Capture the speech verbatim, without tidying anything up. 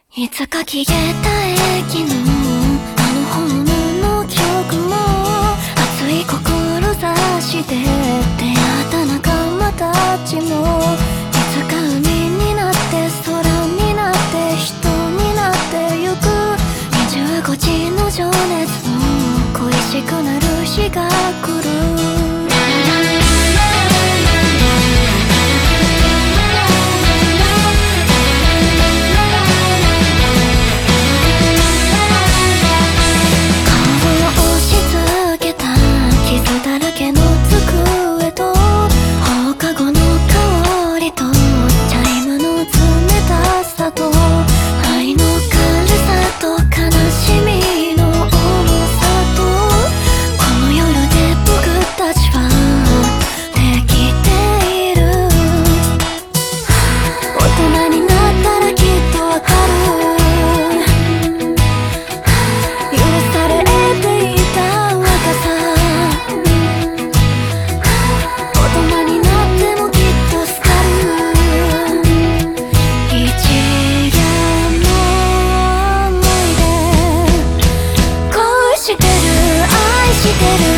いつか消えた駅のあのホームの記憶も熱い志で出会った仲間たちもいつか海になって空になって人になってゆくにじゅうごじの情熱も恋しくなる日が来るしてる